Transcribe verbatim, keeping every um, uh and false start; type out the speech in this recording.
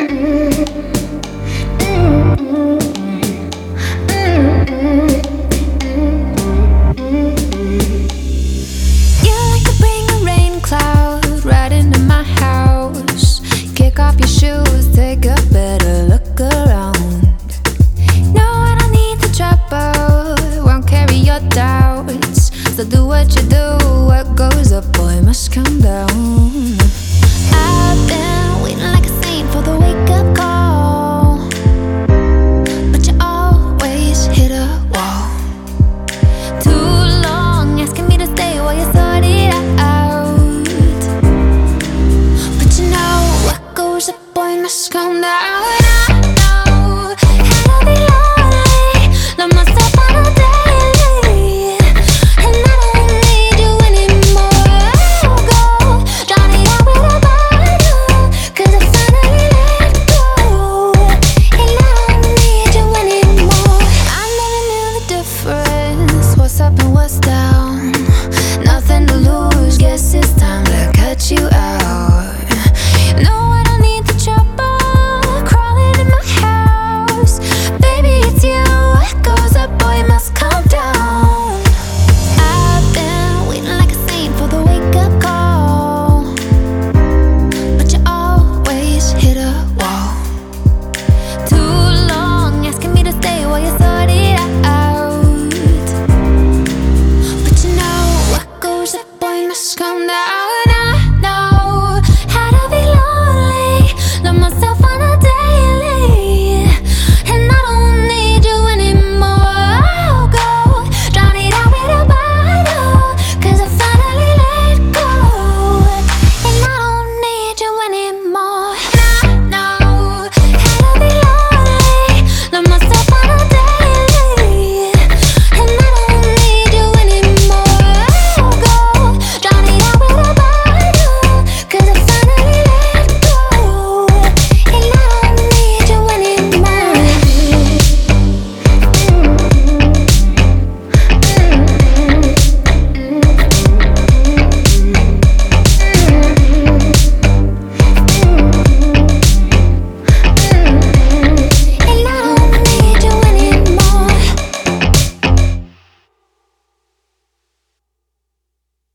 So do what you do, what goes up, boy, must come down. I've been waiting like a saint for the wake-up call, but you always hit a wall. Too long asking me to stay while you sort it out, but you know what goes up, boy, must come down.